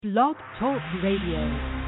Blog Talk Radio.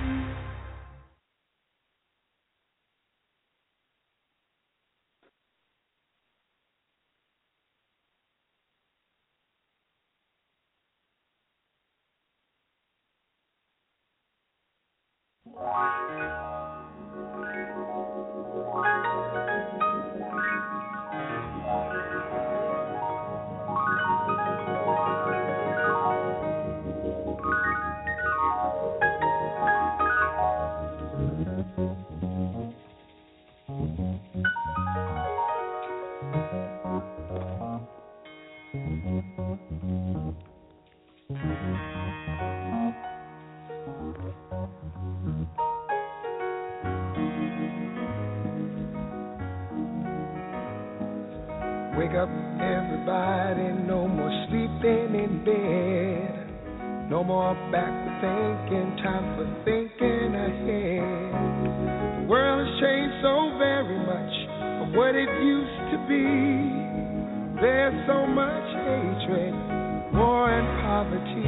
Wake up, everybody, no more sleeping in bed. No more backward thinking, time for thinking ahead. The world has changed so very much from what it used to be. There's so much hatred, war and poverty.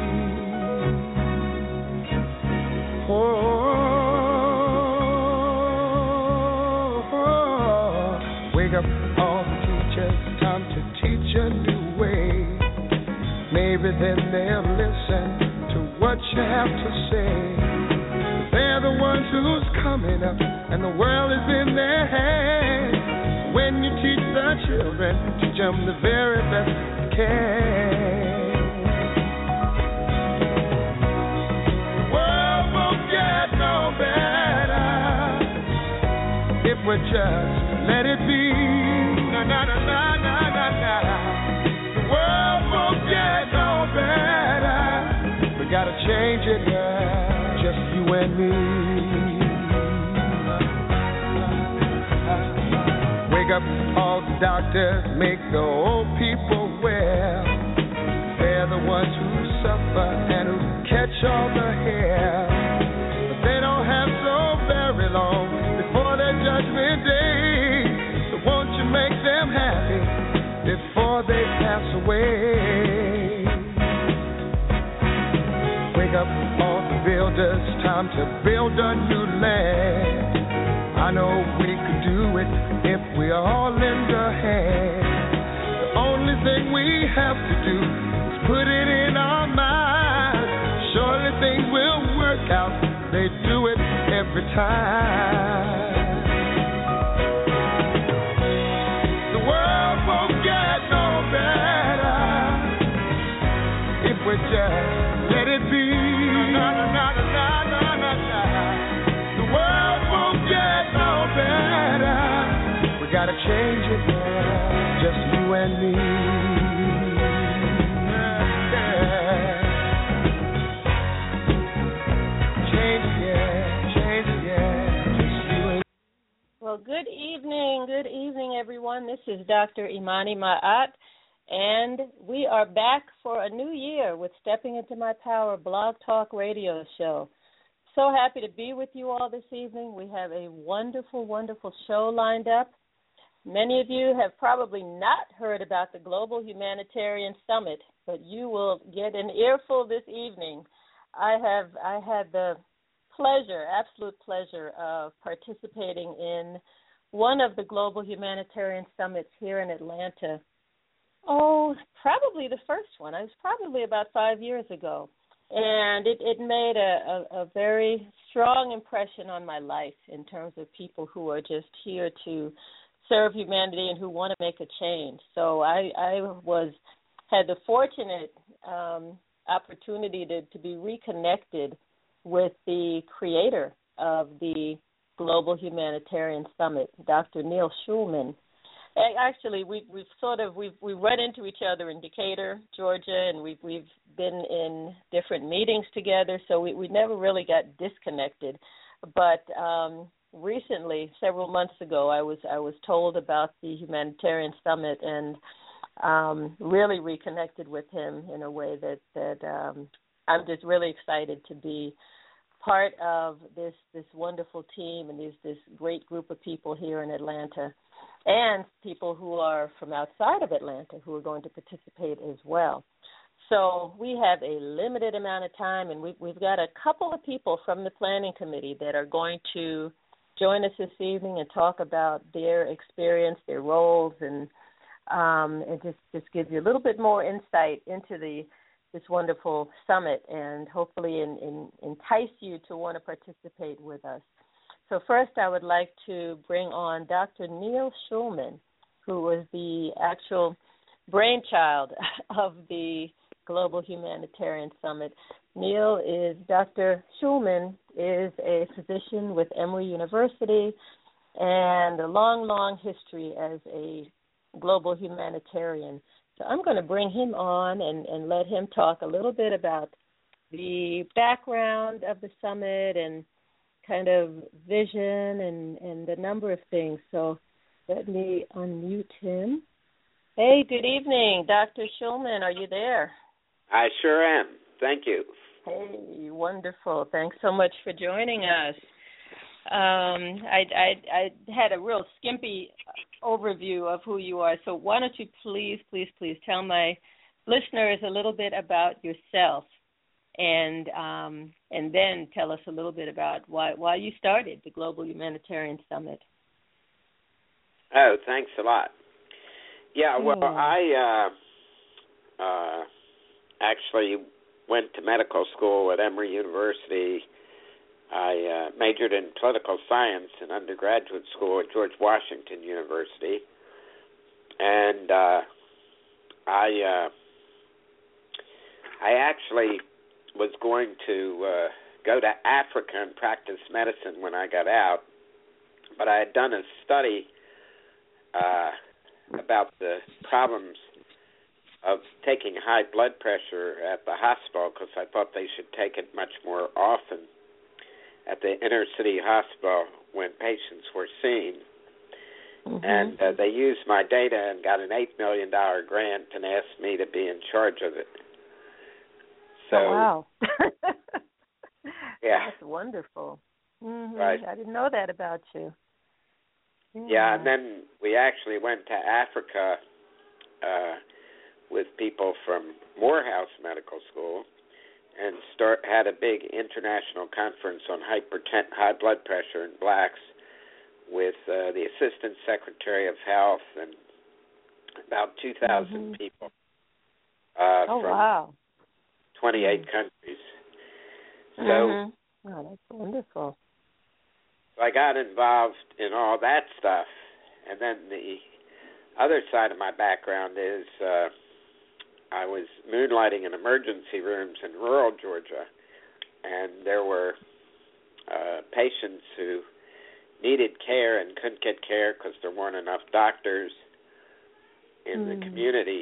Wake up, all the teachers, time to teach a new way. Maybe then they'll listen to what you have to say. They're the ones who's coming up, and the world is in their hands. When you teach the children, teach them the very best you can. The world won't get no better if we just let it be. Na na na na na na na. The world won't get no better. We gotta change it, yeah. Just you and me. Wake up, all the doctors, make the old people well. They're the ones who suffer and who catch all the hair. But they don't have so very long before their judgment day. So won't you make them happy before they pass away? Wake up, all the builders, time to build a new land. I know we could do it if we all lend a hand. The only thing we have to do is put it in our minds. Surely things will work out. They do it every time. The world won't get no better if we just let it be. Na, na, na, na, na, na, na. The world won't get no better. We gotta change it, yeah. Just you and me. Yeah. Change it, yeah. Change it, yeah. Just you and me. Well, good evening, everyone. This is Dr. Imani Ma'at, and we are back for a new year with Stepping Into My Power Blog Talk Radio Show. So happy to be with you all this evening. We have a wonderful, wonderful show lined up. Many of you have probably not heard about the Global Humanitarian Summit, but you will get an earful this evening. I had the pleasure, absolute pleasure of participating in one of the Global Humanitarian Summits here in Atlanta. Oh, probably the first one. It was probably about 5 years ago. And it made a very strong impression on my life in terms of people who are just here to serve humanity and who want to make a change. So I had the fortunate opportunity to be reconnected with the creator of the Global Humanitarian Summit, Dr. Neil Schulman. Actually, we run into each other in Decatur, Georgia, and we've been in different meetings together, so we never really got disconnected. But recently, several months ago, I was told about the Humanitarian Summit and really reconnected with him in a way that I'm just really excited to be part of this wonderful team and this great group of people here in Atlanta, and people who are from outside of Atlanta who are going to participate as well. So we have a limited amount of time, and we've got a couple of people from the planning committee that are going to join us this evening and talk about their experience, their roles, and just give you a little bit more insight into this wonderful summit, and hopefully entice you to want to participate with us. So first, I would like to bring on Dr. Neil Schulman, who was the actual brainchild of the Global Humanitarian Summit. Dr. Schulman is a physician with Emory University and a long, long history as a global humanitarian. So I'm going to bring him on and let him talk a little bit about the background of the summit and kind of vision and the number of things. So let me unmute him. Hey, good evening, Dr. Schulman. Are you there? I sure am. Thank you. Hey, wonderful. Thanks so much for joining us. I had a real skimpy overview of who you are, so why don't you please tell my listeners a little bit about yourself, and then tell us a little bit about why you started the Global Humanitarian Summit. Oh, thanks a lot. Yeah, well, I actually went to medical school at Emory University. I majored in political science in undergraduate school at George Washington University, and I actually was going to go to Africa and practice medicine when I got out, but I had done a study about the problems of taking high blood pressure at the hospital, because I thought they should take it much more often at the inner city hospital when patients were seen. Mm-hmm. And they used my data and got an $8 million grant and asked me to be in charge of it. So, oh, wow. Yeah. That's wonderful. Mm-hmm. Right. I didn't know that about you. Yeah, and then we actually went to Africa with people from Morehouse Medical School and had a big international conference on high blood pressure in blacks with the Assistant Secretary of Health and about 2,000 people from 28 countries. So, oh, that's wonderful. I got involved in all that stuff, and then the other side of my background is I was moonlighting in emergency rooms in rural Georgia, and there were patients who needed care and couldn't get care because there weren't enough doctors in the community.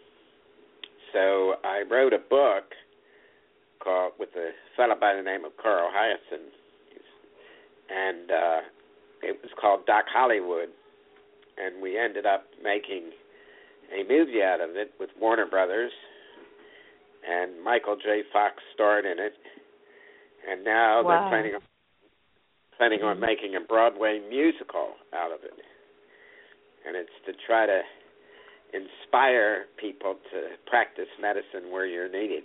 So I wrote a book with a fellow by the name of Carl Hyacin, and it was called Doc Hollywood, and we ended up making a movie out of it with Warner Brothers, and Michael J. Fox starred in it, and now they're planning on making a Broadway musical out of it, and it's to try to inspire people to practice medicine where you're needed.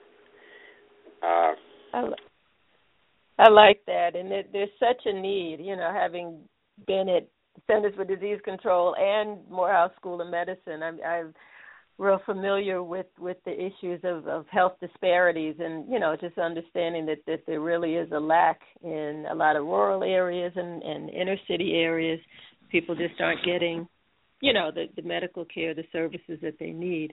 I like that, and there's such a need, having been at Centers for Disease Control and Morehouse School of Medicine. I'm real familiar with the issues of health disparities, and just understanding that there really is a lack in a lot of rural areas and inner city areas. People just aren't getting the medical care, the services that they need.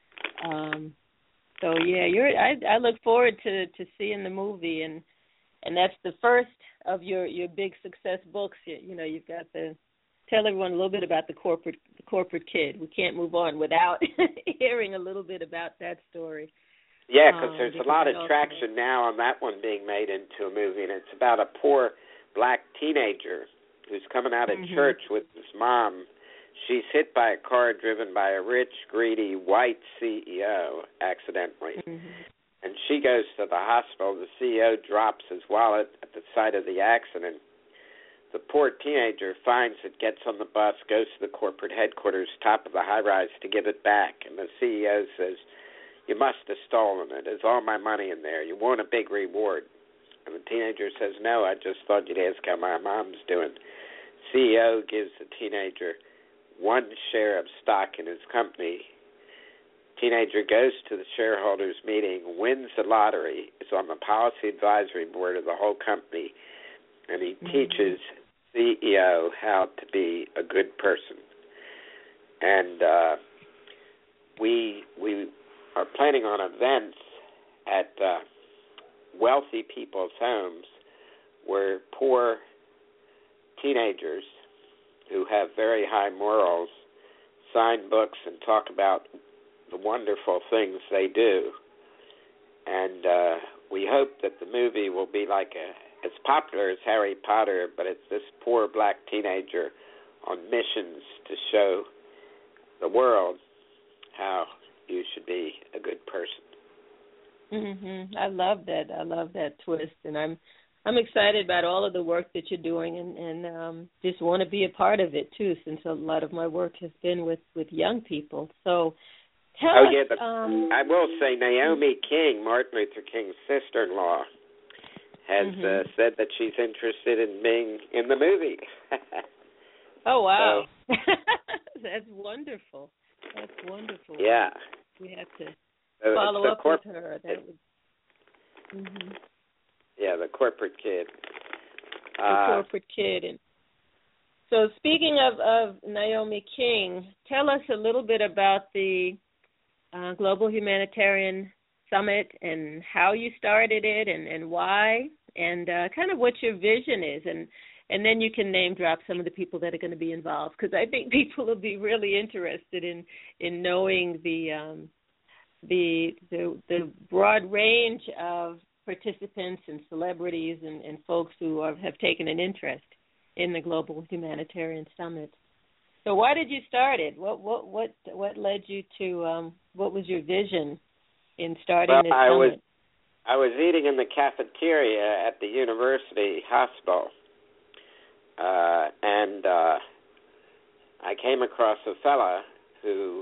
So yeah, I look forward to seeing the movie, and that's the first of your big success books. You've got tell everyone a little bit about the corporate kid. We can't move on without hearing a little bit about that story. Yeah, because there's a lot of traction now on that one being made into a movie, and it's about a poor black teenager who's coming out of church with his mom. She's hit by a car driven by a rich, greedy, white CEO accidentally. And she goes to the hospital. The CEO drops his wallet at the site of the accident. The poor teenager finds it, gets on the bus, goes to the corporate headquarters, top of the high-rise, to give it back. And the CEO says, you must have stolen it. There's all my money in there. You want a big reward. And the teenager says, no, I just thought you'd ask how my mom's doing. CEO gives the teenager 1 share of stock in his company. Teenager goes to the shareholders meeting, wins the lottery, is on the policy advisory board of the whole company, and he teaches CEO how to be a good person. And we are planning on events at wealthy people's homes where poor teenagers who have very high morals sign books and talk about the wonderful things they do. And we hope that the movie will be like as popular as Harry Potter, but it's this poor black teenager on missions to show the world how you should be a good person. I love that. I love that twist, and I'm excited about all of the work that you're doing, and just want to be a part of it too, since a lot of my work has been with young people. So tell us. But I will say Naomi King, Martin Luther King's sister-in-law, has said that she's interested in being in the movie. Oh, wow. So, that's wonderful. That's wonderful. Yeah. We have to follow up with her. That would, Yeah, the corporate kid. The corporate kid. And so speaking of Naomi King, tell us a little bit about the Global Humanitarian Summit and how you started it and why, and kind of what your vision is. And then you can name drop some of the people that are going to be involved, because I think people will be really interested in knowing the broad range of participants and celebrities and folks who have taken an interest in the Global Humanitarian Summit. So why did you start it? What led you to? What was your vision in starting this summit? I was eating in the cafeteria at the university hospital, and I came across a fella who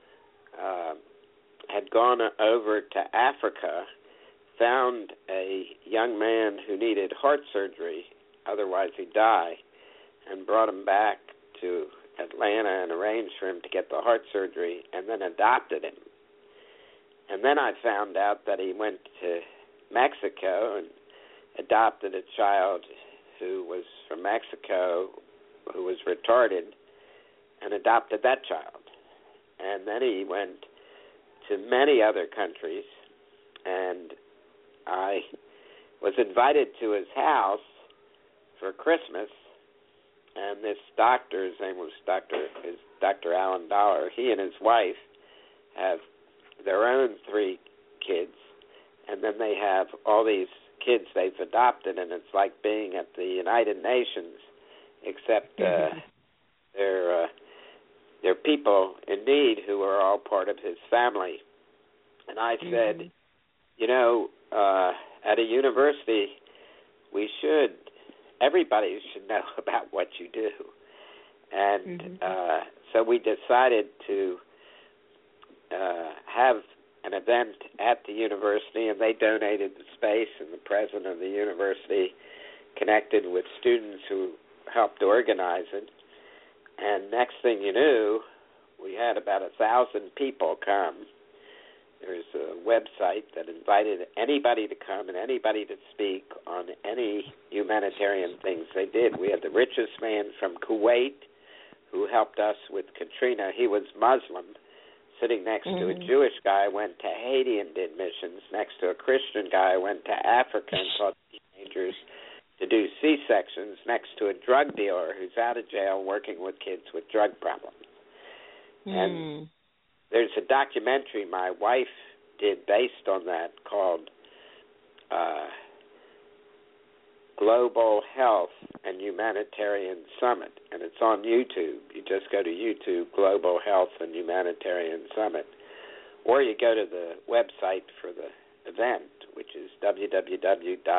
had gone over to Africa, found a young man who needed heart surgery, otherwise he'd die, and brought him back to Atlanta and arranged for him to get the heart surgery, and then adopted him. And then I found out that he went to Mexico and adopted a child who was from Mexico who was retarded, and adopted that child. And then he went to many other countries, and I was invited to his house for Christmas, and this doctor, his name was Dr. Alan Dollar, he and his wife have their own 3 kids, and then they have all these kids they've adopted, and it's like being at the United Nations, except they're people in need who are all part of his family. And I said, at a university, everybody should know about what you do. And so we decided to have an event at the university, and they donated the space, and the president of the university connected with students who helped organize it. And next thing you knew, we had about 1,000 people come. There's a website that invited anybody to come and anybody to speak on any humanitarian things they did. We had the richest man from Kuwait who helped us with Katrina. He was Muslim, sitting next to a Jewish guy, went to Haiti and did missions, next to a Christian guy, went to Africa and taught teenagers to do C-sections, next to a drug dealer who's out of jail working with kids with drug problems. And there's a documentary my wife did based on that called Global Health and Humanitarian Summit, and it's on YouTube. You just go to YouTube, Global Health and Humanitarian Summit, or you go to the website for the event, which is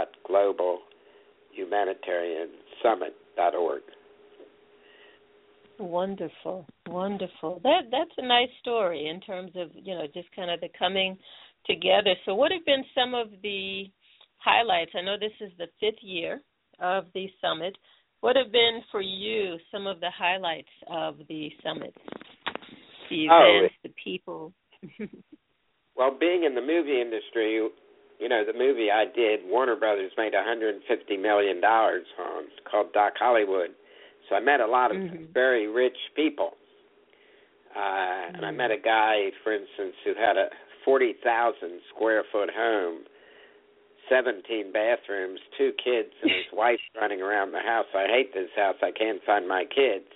www.globalhumanitariansummit.org. Wonderful, wonderful. That's a nice story in terms of, just kind of the coming together. So what have been some of the highlights? I know this is the 5th year of the summit. What have been for you some of the highlights of the summit? The events, the people. Well, being in the movie industry, the movie I did, Warner Brothers made $150 million on, called Doc Hollywood. So I met a lot of very rich people. And I met a guy, for instance, who had a 40,000 square foot home, 17 bathrooms, 2 kids, and his wife running around the house. I hate this house. I can't find my kids.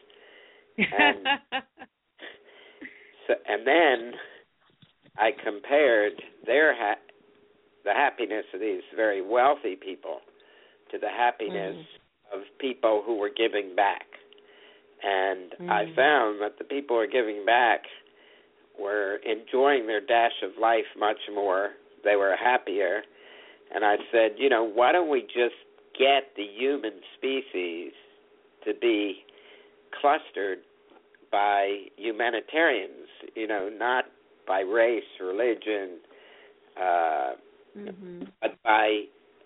And then I compared the happiness of these very wealthy people to the happiness of people who were giving back. And I found that the people who were giving back were enjoying their dash of life much more. They were happier. And I said, why don't we just get the human species to be clustered by humanitarians, not by race, religion, but by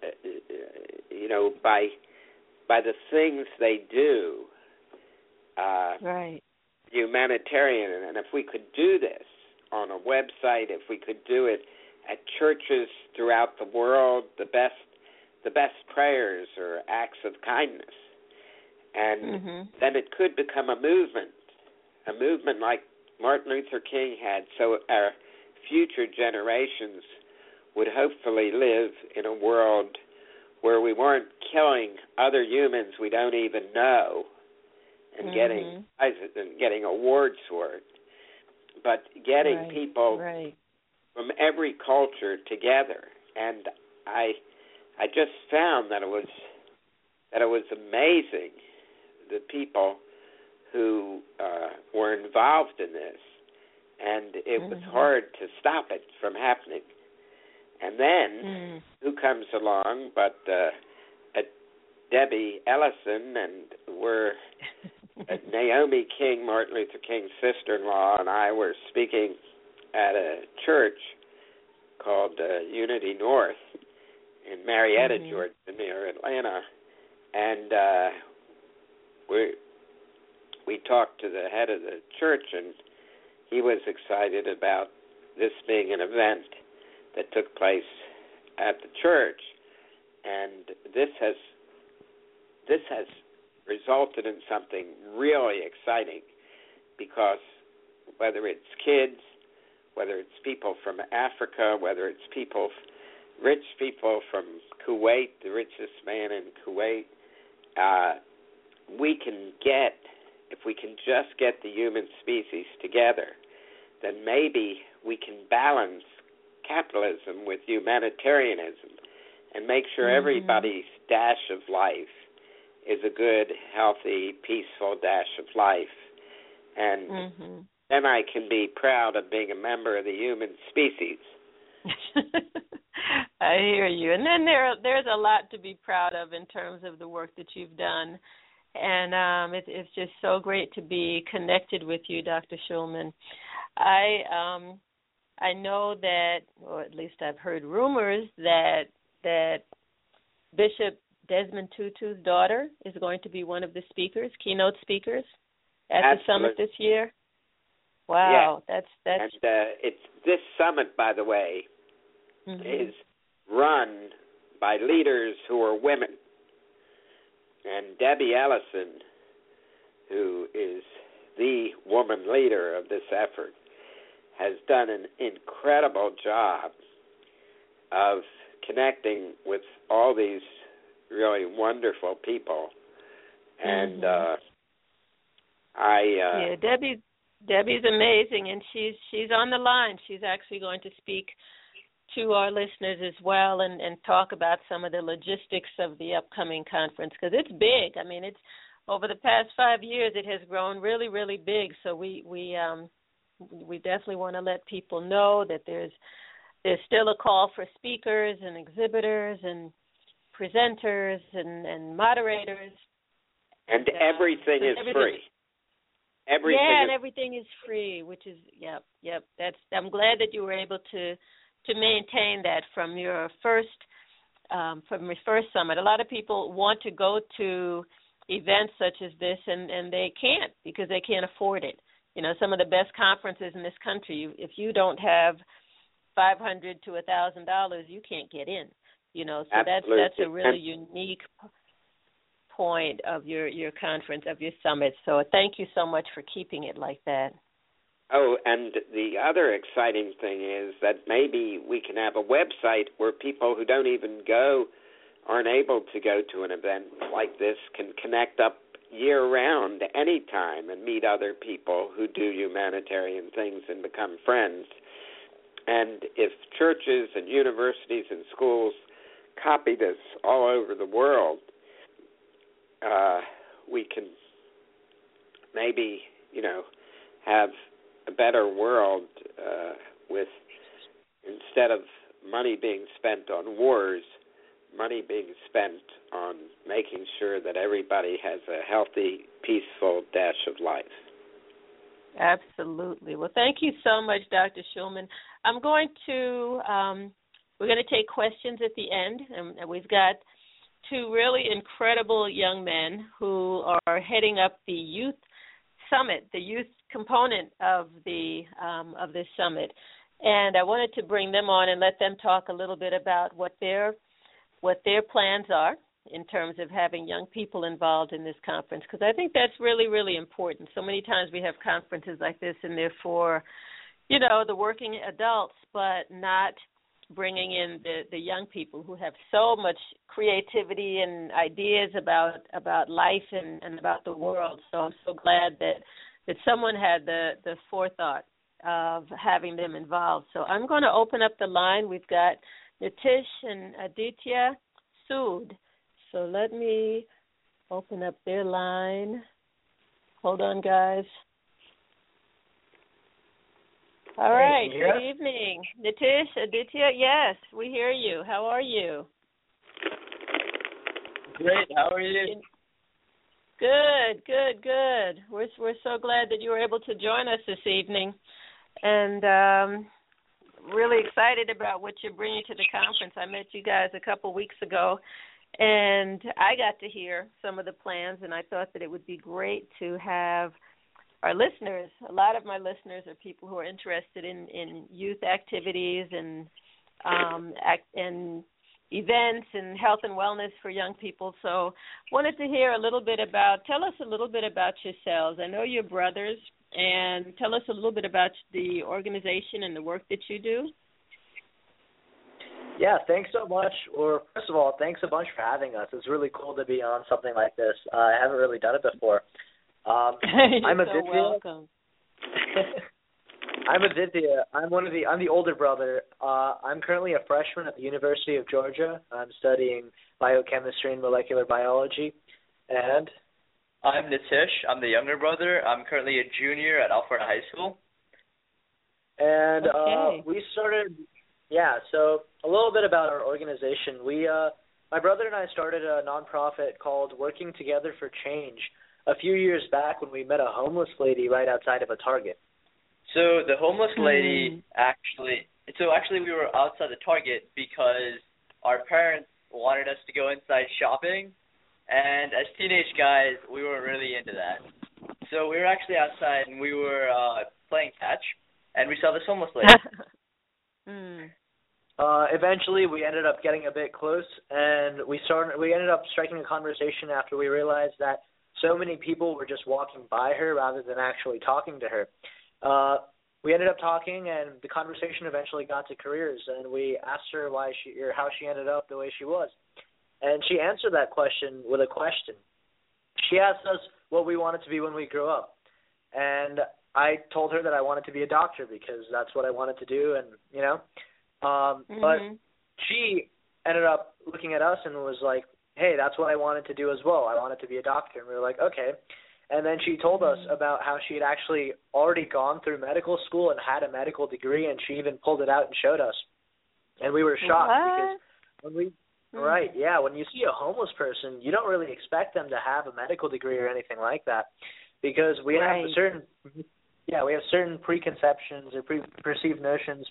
the things they do. Right. Humanitarian. And if we could do this on a website, if we could do it at churches throughout the world, the best prayers or acts of kindness. And then it could become a movement like Martin Luther King had, so our future generations would hopefully live in a world where we weren't killing other humans we don't even know and getting awards for it, but getting people from every culture together. And I just found that it was amazing, the people who were involved in this, and it was hard to stop it from happening. And then who comes along but Debbie Ellison, and we're Naomi King, Martin Luther King's sister-in-law, and I were speaking at a church called Unity North in Marietta, Georgia, near Atlanta, and we talked to the head of the church, and he was excited about this being an event that took place at the church, and this has resulted in something really exciting, because whether it's kids, whether it's people from Africa, whether it's rich people from Kuwait, the richest man in Kuwait, if we can just get the human species together, then maybe we can balance capitalism with humanitarianism and make sure everybody's dash of life is a good, healthy, peaceful dash of life. And then I can be proud of being a member of the human species. I hear you. And then there's a lot to be proud of in terms of the work that you've done. And it's just so great to be connected with you, Dr. Shulman. I know that, or at least I've heard rumors that Bishop Desmond Tutu's daughter is going to be one of the keynote speakers at the summit this year. Wow, yeah. that's. And it's this summit, by the way, is run by leaders who are women. And Debbie Ellison, who is the woman leader of this effort, has done an incredible job of connecting with all these really wonderful people. And Debbie's amazing, and she's on the line. She's actually going to speak to our listeners as well and talk about some of the logistics of the upcoming conference, because it's big. I mean, it's over the past 5 years it has grown really, really big. So we definitely want to let people know that there's still a call for speakers and exhibitors and presenters and moderators. And everything is free. Everything and everything is free, which is yep. I'm glad that you were able to maintain that from your first summit. A lot of people want to go to events such as this, and they can't because they can't afford it. You know, some of the best conferences in this country, if you don't have $500 to $1,000, you can't get in. You know, so Absolutely. that's a really unique point of your conference, of your summit. So thank you so much for keeping it like that. Oh, and the other exciting thing is that maybe we can have a website where people who don't even go, aren't able to go to an event like this, can connect up year-round, anytime, and meet other people who do humanitarian things and become friends. And if churches and universities and schools copy this all over the world, we can maybe, have a better world with, instead of money being spent on wars, money being spent on making sure that everybody has a healthy, peaceful dash of life. Absolutely. Well, thank you so much, Dr. Shulman. We're going to take questions at the end, and we've got two really incredible young men who are heading up the youth summit, the youth component of this summit. And I wanted to bring them on and let them talk a little bit about what their plans are in terms of having young people involved in this conference, because I think that's really, really important. So many times we have conferences like this, and they're for, the working adults, but not bringing in the young people who have so much creativity and ideas about life and about the world. So I'm so glad that someone had the forethought of having them involved. So I'm going to open up the line. We've got Nitish and Aditya Sood. So let me open up their line. Hold on, guys. All right. Good evening. Nitish, Aditya, yes, we hear you. How are you? Great. How are you? Good. We're so glad that you were able to join us this evening, and really excited about what you're bringing to the conference. I met you guys a couple weeks ago, and I got to hear some of the plans, and I thought that it would be great to have our listeners. A lot of my listeners are people who are interested in youth activities and events and health and wellness for young people. So wanted to hear tell us a little bit about yourselves. I know you're brothers, and tell us a little bit about the organization and the work that you do. Yeah, thanks so much. Or first of all, thanks a bunch for having us. It's really cool to be on something like this. I haven't really done it before. I'm so welcome. I'm Aditya. I'm the older brother. I'm currently a freshman at the University of Georgia. I'm studying biochemistry and molecular biology. And I'm Nitish. I'm the younger brother. I'm currently a junior at Alpharetta High School. And okay. We started, so a little bit about our organization. My brother and I started a nonprofit called Working Together for Change a few years back when we met a homeless lady right outside of a Target. So the homeless lady actually we were outside the Target because our parents wanted us to go inside shopping, and as teenage guys, we weren't really into that. So we were actually outside, and we were playing catch, and we saw this homeless lady. Eventually, we ended up getting a bit close, and we ended up striking a conversation after we realized that so many people were just walking by her rather than actually talking to her. We ended up talking, and the conversation eventually got to careers, and we asked her how she ended up the way she was. And she answered that question with a question. She asked us what we wanted to be when we grew up. And I told her that I wanted to be a doctor because that's what I wanted to do, and, But she ended up looking at us and was like, hey, that's what I wanted to do as well. I wanted to be a doctor. And we were like, okay. And then she told us about how she had actually already gone through medical school and had a medical degree, and she even pulled it out and showed us. And we were shocked because when you see a homeless person, you don't really expect them to have a medical degree or anything like that. because we Right. have certain preconceptions or preconceived notions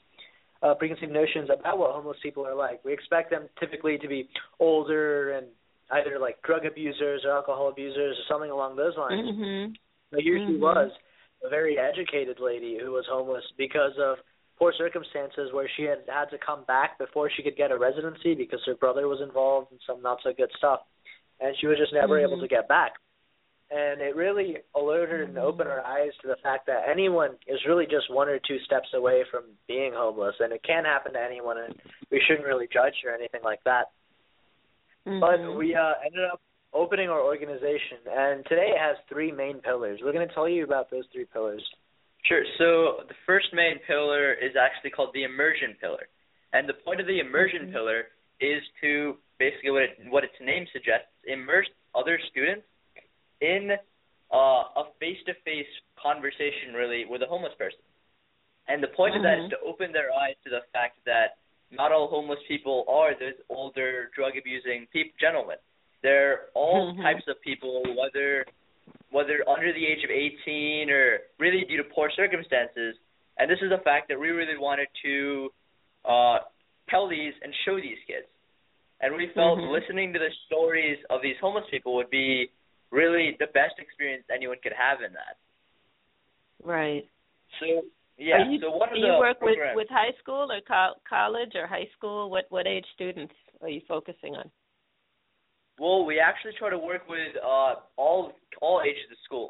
about what homeless people are like. We expect them typically to be older and either like drug abusers or alcohol abusers or something along those lines. Mhm. But here she was, a very educated lady who was homeless because of poor circumstances where she had to come back before she could get a residency because her brother was involved in some not so good stuff. And she was just never able to get back. And it really alerted her and opened her eyes to the fact that anyone is really just one or two steps away from being homeless, and it can happen to anyone, and we shouldn't really judge or anything like that. But we ended up opening our organization, and today it has three main pillars. We're going to tell you about those three pillars. Sure. So the first main pillar is actually called the immersion pillar. And the point of the immersion pillar is to basically what its name suggests, immerse other students in a face-to-face conversation, really, with a homeless person. And the point of that is to open their eyes to the fact that not all homeless people are those older, drug-abusing gentlemen. They're all types of people, whether under the age of 18 or really due to poor circumstances. And this is a fact that we really wanted to tell these and show these kids. And we felt listening to the stories of these homeless people would be really the best experience anyone could have in that. Right. So, yeah. You, so one of do you the work programs, with high school or college or high school? What age students are you focusing on? Well, we actually try to work with all ages of school.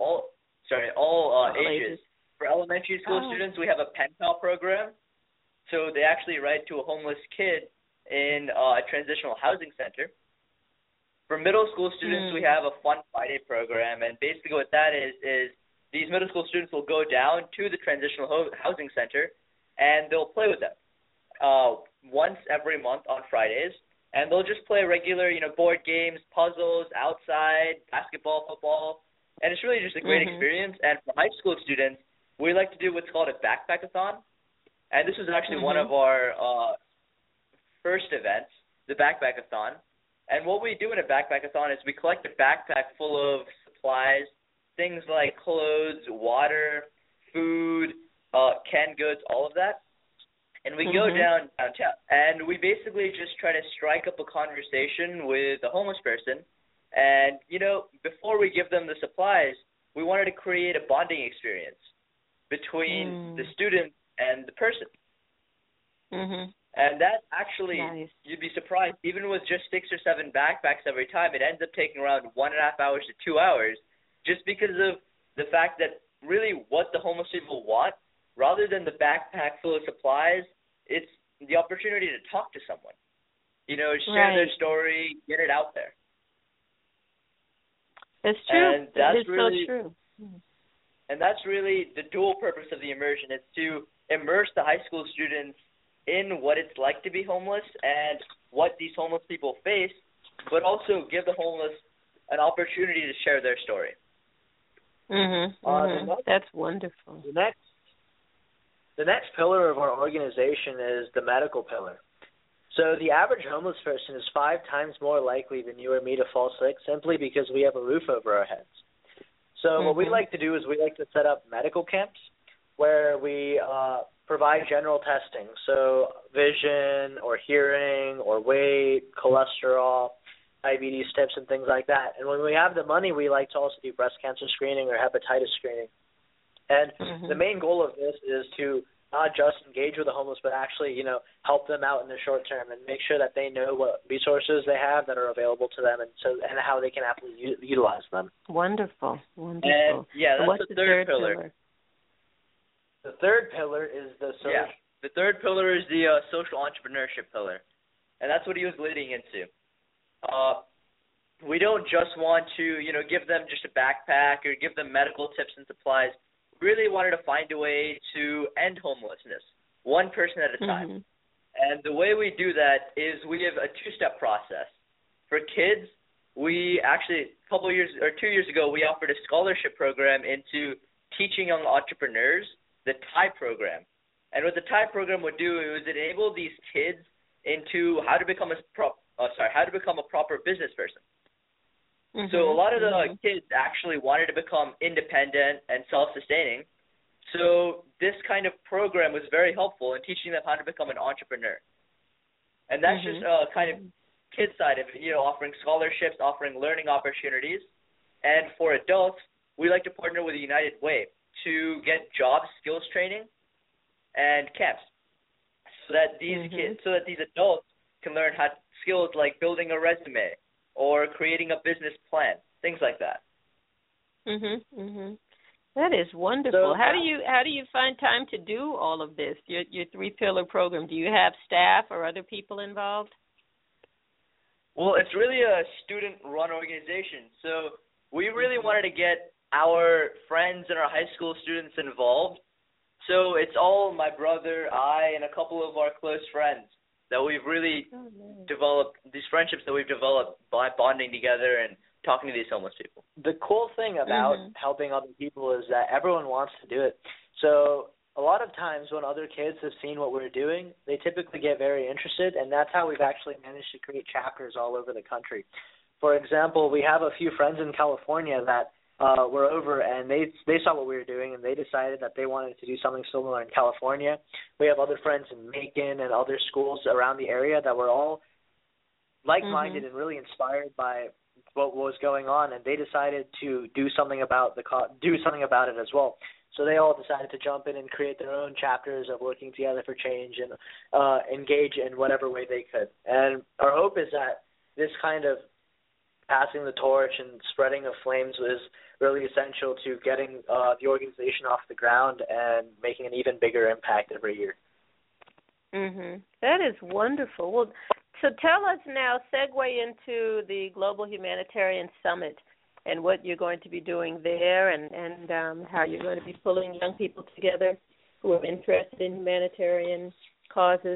All ages. For elementary school students, we have a pen pal program. So they actually write to a homeless kid in a transitional housing center. For middle school students, we have a Fun Friday program, and basically what that is these middle school students will go down to the transitional housing center, and they'll play with them once every month on Fridays, and they'll just play regular, board games, puzzles, outside, basketball, football, and it's really just a great experience. And for high school students, we like to do what's called a backpack-a-thon, and this was actually one of our first events, the backpack-a-thon. And what we do in a backpack-a-thon is we collect a backpack full of supplies, things like clothes, water, food, canned goods, all of that. And we go downtown, and we basically just try to strike up a conversation with a homeless person. And, before we give them the supplies, we wanted to create a bonding experience between the student and the person. And that actually, you'd be surprised, even with just 6 or 7 backpacks every time, it ends up taking around 1.5 hours to 2 hours, just because of the fact that really what the homeless people want, rather than the backpack full of supplies, it's the opportunity to talk to someone. Share their story, get it out there. It's true. And that's it is really, so true. And that's really the dual purpose of the immersion. It's to immerse the high school students in what it's like to be homeless and what these homeless people face, but also give the homeless an opportunity to share their story. That's wonderful. The next pillar of our organization is the medical pillar. So the average homeless person is 5 times more likely than you or me to fall sick simply because we have a roof over our heads. So what we like to do is we like to set up medical camps where we provide general testing, so vision or hearing or weight, cholesterol, diabetes tips, and things like that. And when we have the money, we like to also do breast cancer screening or hepatitis screening. And the main goal of this is to not just engage with the homeless, but actually, help them out in the short term and make sure that they know what resources they have that are available to them and how they can aptly utilize them. Wonderful. And, that's what's the third pillar. The third pillar is the social. Yeah, the third pillar is the social entrepreneurship pillar, and that's what he was leading into. We don't just want to, give them just a backpack or give them medical tips and supplies. We really wanted to find a way to end homelessness, one person at a time. And the way we do that is we have a 2-step process. For kids, we actually, 2 years ago, we offered a scholarship program into teaching young entrepreneurs, the TIE program. And what the TIE program would do is enable these kids into how to become a proper business person. So a lot of the kids actually wanted to become independent and self-sustaining. So this kind of program was very helpful in teaching them how to become an entrepreneur. And that's just kind of kid side of it, offering scholarships, offering learning opportunities. And for adults, we like to partner with the United Way to get job skills training and camps so that these kids, so that these adults can learn how skills like building a resume or creating a business plan, things like that. That is wonderful. So, how do you find time to do all of this? Your 3-pillar program. Do you have staff or other people involved? Well, it's really a student-run organization, so we really wanted to get our friends and our high school students involved. So it's all my brother, I, and a couple of our close friends that we've really developed, these friendships that we've developed by bonding together and talking to these homeless people. The cool thing about helping other people is that everyone wants to do it. So a lot of times when other kids have seen what we're doing, they typically get very interested, and that's how we've actually managed to create chapters all over the country. For example, we have a few friends in California that were over, and they saw what we were doing, and they decided that they wanted to do something similar in California. We have other friends in Macon and other schools around the area that were all like-minded and really inspired by what was going on, and they decided to do something about it as well. So they all decided to jump in and create their own chapters of working together for change and engage in whatever way they could. And our hope is that this kind of passing the torch and spreading of flames is really essential to getting the organization off the ground and making an even bigger impact every year. That is wonderful. Well, so tell us now, segue into the Global Humanitarian Summit and what you're going to be doing there and how you're going to be pulling young people together who are interested in humanitarian causes.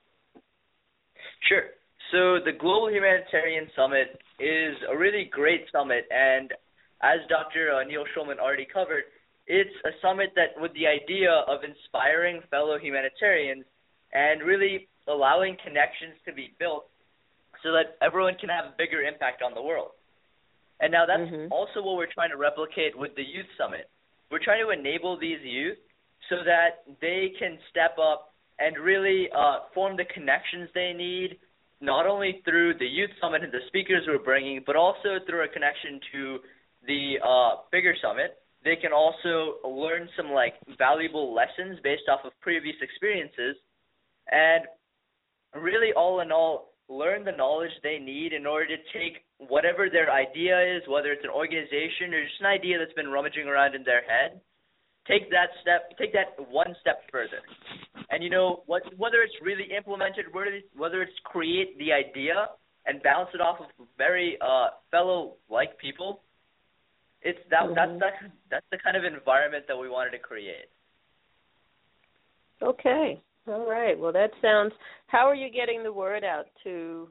Sure. So the Global Humanitarian Summit is a really great summit, and as Dr. Neil Schulman already covered, it's a summit that with the idea of inspiring fellow humanitarians and really allowing connections to be built so that everyone can have a bigger impact on the world. And now that's also what we're trying to replicate with the Youth Summit. We're trying to enable these youth so that they can step up and really form the connections they need, not only through the Youth Summit and the speakers we're bringing, but also through a connection to the bigger summit. They can also learn some valuable lessons based off of previous experiences and really, all in all, learn the knowledge they need in order to take whatever their idea is, whether it's an organization or just an idea that's been rummaging around in their head, take that one step further. And whether it's really implemented, whether it's create the idea and bounce it off of very fellow-like people, that's the kind of environment that we wanted to create. Okay. All right. Well, that sounds. How are you getting the word out to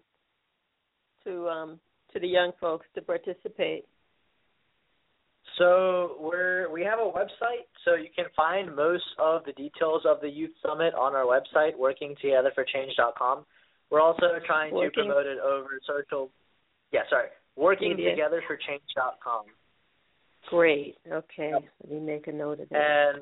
the young folks to participate? So we have a website, so you can find most of the details of the Youth Summit on our website, workingtogetherforchange.com. We're also trying to promote it over social. workingtogetherforchange.com. Great. Okay. Let me make a note of that.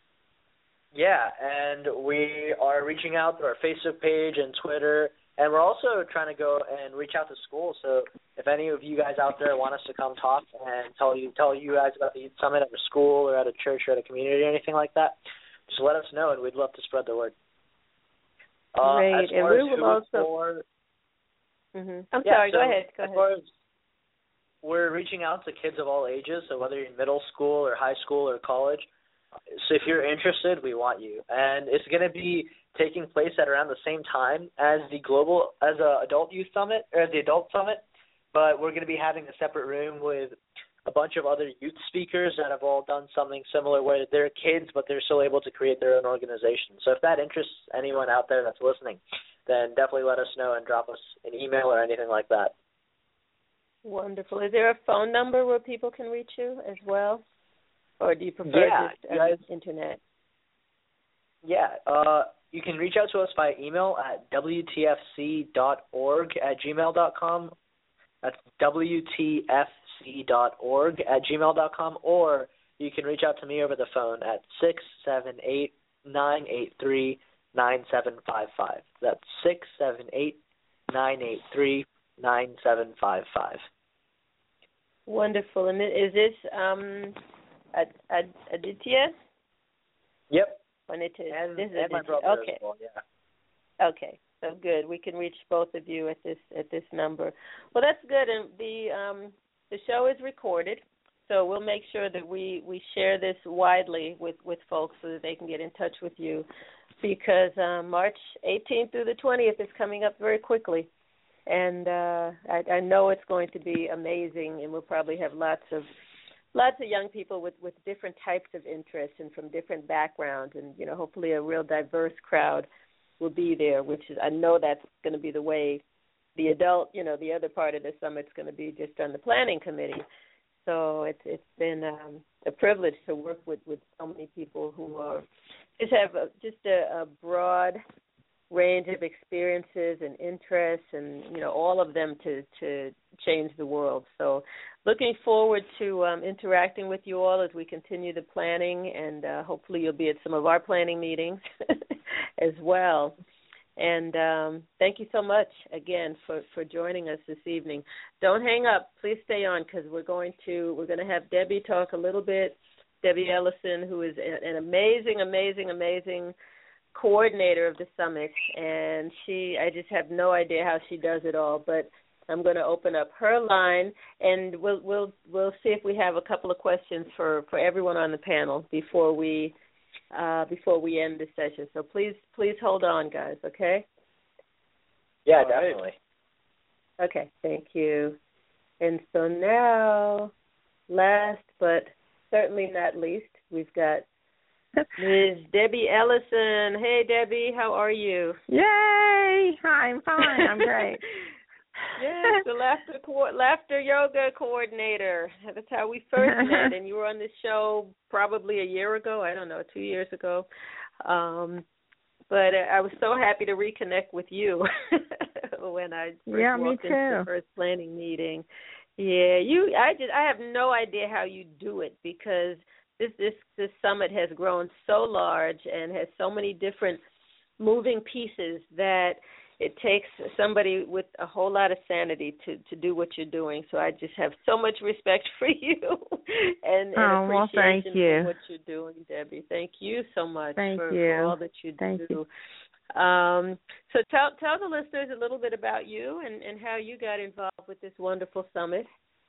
And we are reaching out through our Facebook page and Twitter, and we're also trying to go and reach out to schools. So if any of you guys out there want us to come talk and tell you guys about the Youth Summit at a school or at a church or at a community or anything like that, just let us know, and we'd love to spread the word. Great. And we will also... I'm sorry, go ahead. We're reaching out to kids of all ages, so whether you're in middle school or high school or college. So if you're interested, we want you. And it's going to be taking place at around the same time as the Adult Youth Summit, or the Adult Summit, but we're going to be having a separate room with a bunch of other youth speakers that have all done something similar where they're kids, but they're still able to create their own organization. So if that interests anyone out there that's listening, then definitely let us know and drop us an email or anything like that. Wonderful. Is there a phone number where people can reach you as well? Or do you prefer just internet? Yeah. You can reach out to us by email at wtfc.org@gmail.com. That's WTFC @gmail.com, or you can reach out to me over the phone at 678-983-9755. That's 678-983-9755. Wonderful. And is this Aditya? Yep. And this is my brother okay. as well, yeah. Okay. So good. We can reach both of you at this number. Well, that's good. And the show is recorded, so we'll make sure that we share this widely with folks so that they can get in touch with you, because March 18th through the 20th is coming up very quickly, and I know it's going to be amazing, and we'll probably have lots of young people with different types of interests and from different backgrounds, and hopefully a real diverse crowd will be there, which is, I know that's going to be the way the adult, the other part of the summit's going to be just on the planning committee. So it's been a privilege to work with so many people who are have a broad range of experiences and interests, and all of them to change the world. So looking forward to interacting with you all as we continue the planning, and hopefully you'll be at some of our planning meetings as well. And thank you so much again for joining us this evening. Don't hang up. Please stay on, because we're going to have Debbie talk a little bit. Debbie Ellison, who is an amazing coordinator of the summit, and I just have no idea how she does it all, but I'm going to open up her line, and we'll see if we have a couple of questions for everyone on the panel before we end the session. So please hold on, guys, okay? Yeah, definitely. Okay, thank you. And so now, last but certainly not least, we've got Ms. Debbie Ellison. Hey, Debbie, how are you? Yay! I'm fine. I'm great. Yes, the laughter yoga coordinator. That's how we first met, and you were on the show probably a year ago. I don't know, 2 years ago. But I was so happy to reconnect with you when I first walked into the first planning meeting. Yeah, I have no idea how you do it, because this summit has grown so large and has so many different moving pieces that it takes somebody with a whole lot of sanity to do what you're doing. So I just have so much respect for you and appreciation for what you're doing, Debbie. Thank you so much for all that you do. So tell the listeners a little bit about you and how you got involved with this wonderful summit.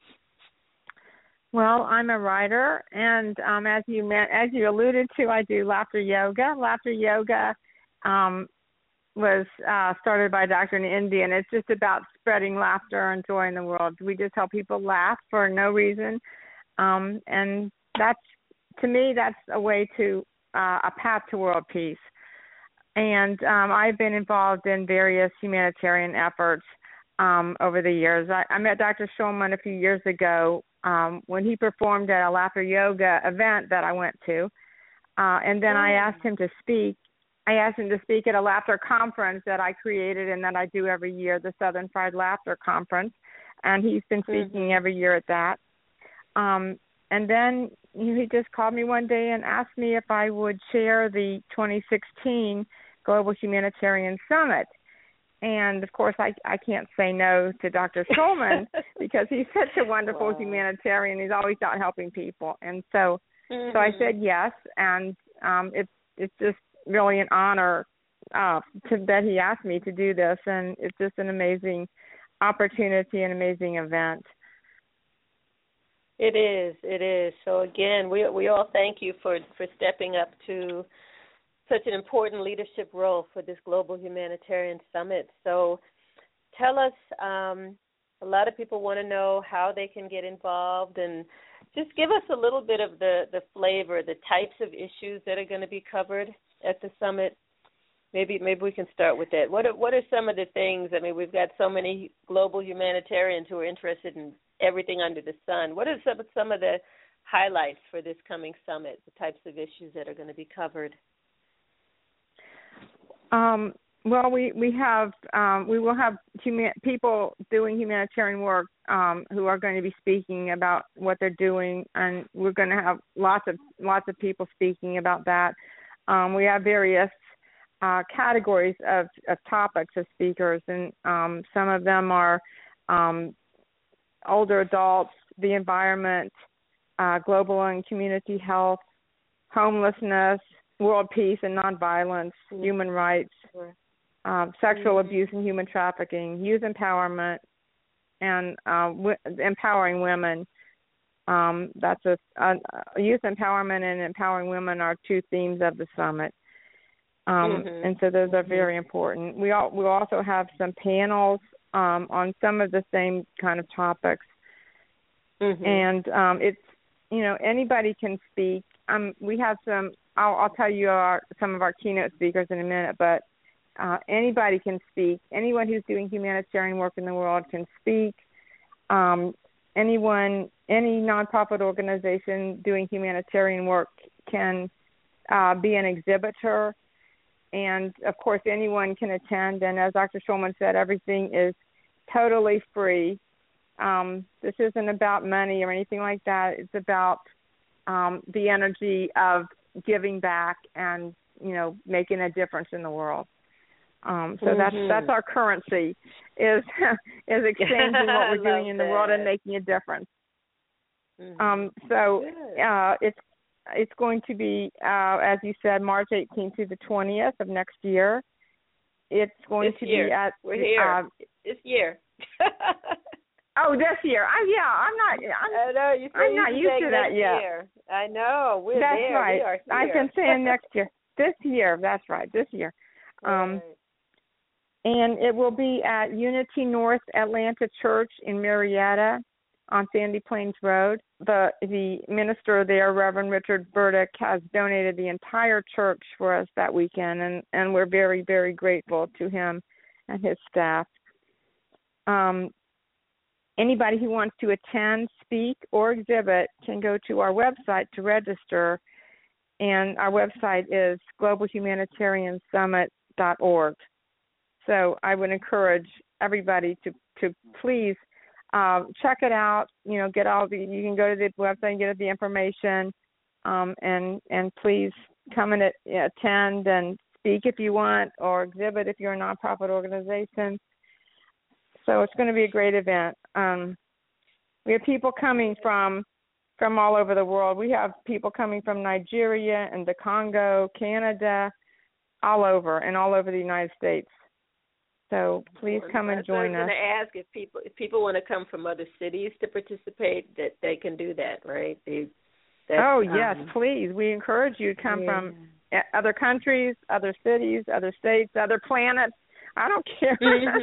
Well, I'm a writer, and as you alluded to, I do laughter yoga. Laughter yoga was started by Dr. in India, and it's just about spreading laughter and joy in the world. We just help people laugh for no reason, and to me, that's a way to a path to world peace. And I've been involved in various humanitarian efforts over the years. I met Dr. Schulman a few years ago when he performed at a laughter yoga event that I went to, and then I asked him to speak. I asked him to speak at a laughter conference that I created and that I do every year, the Southern Fried Laughter Conference, and he's been speaking every year at that. And then he just called me one day and asked me if I would chair the 2016 Global Humanitarian Summit. And, of course, I can't say no to Dr. Schulman because he's such a wonderful humanitarian. He's always out helping people. And so I said yes, and it's just really an honor that he asked me to do this, and it's just an amazing opportunity, an amazing event. It is. So, again, we all thank you for stepping up to such an important leadership role for this Global Humanitarian Summit. So tell us, a lot of people want to know how they can get involved, and just give us a little bit of the flavor, the types of issues that are going to be covered at the summit. Maybe we can start with that. What are some of the things? I mean, we've got so many global humanitarians who are interested in everything under the sun. What are some of the highlights for this coming summit, the types of issues that are going to be covered? Well, we will have people doing humanitarian work who are going to be speaking about what they're doing, and we're going to have lots of people speaking about that. We have various categories of topics of speakers, and some of them are older adults, the environment, global and community health, homelessness, world peace and nonviolence, human rights, sexual abuse and human trafficking, youth empowerment, and empowering women. That's youth empowerment and empowering women are two themes of the summit. And so those are very important. We'll also have some panels on some of the same kind of topics. And it's, anybody can speak. We have some, I'll tell you some of our keynote speakers in a minute, but anybody can speak. Anyone who's doing humanitarian work in the world can speak. Any nonprofit organization doing humanitarian work can be an exhibitor. And, of course, anyone can attend. And as Dr. Schulman said, everything is totally free. This isn't about money or anything like that. It's about the energy of giving back and, making a difference in the world. So that's our currency is exchanging what we're doing in the world and making a difference. It's going to be, as you said, March 18th through the 20th of next year. It's going to be at we're here this year. Oh, this year. I'm not used to that yet. Year. I know. We're that's there. Right. We are here. I've been saying next year. This year. That's right. This year. Right. And it will be at Unity North Atlanta Church in Marietta on Sandy Plains Road. The minister there, Reverend Richard Burdick, has donated the entire church for us that weekend, and we're very, very grateful to him and his staff. Anybody who wants to attend, speak, or exhibit can go to our website to register, and our website is globalhumanitariansummit.org. So I would encourage everybody to please check it out. You can go to the website and get the information, and please come and attend and speak if you want, or exhibit if you're a nonprofit organization. So it's going to be a great event. We have people coming from all over the world. We have people coming from Nigeria and the Congo, Canada, all over the United States. So please come and join us. I was going to ask if people want to come from other cities to participate, that they can do that, right? Yes, please. We encourage you to come from other countries, other cities, other states, other planets. I don't care.